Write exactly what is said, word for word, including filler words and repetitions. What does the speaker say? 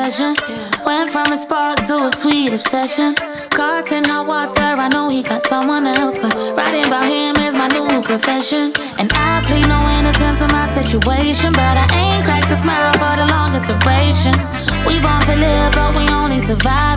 confession. Went from a spark to a sweet obsession. Caught in hot water, I know he got someone else, but writing about him is my new profession. And I plead no innocence with my situation, but I ain't cracked a smile for the longest duration. We born to live, but we only survive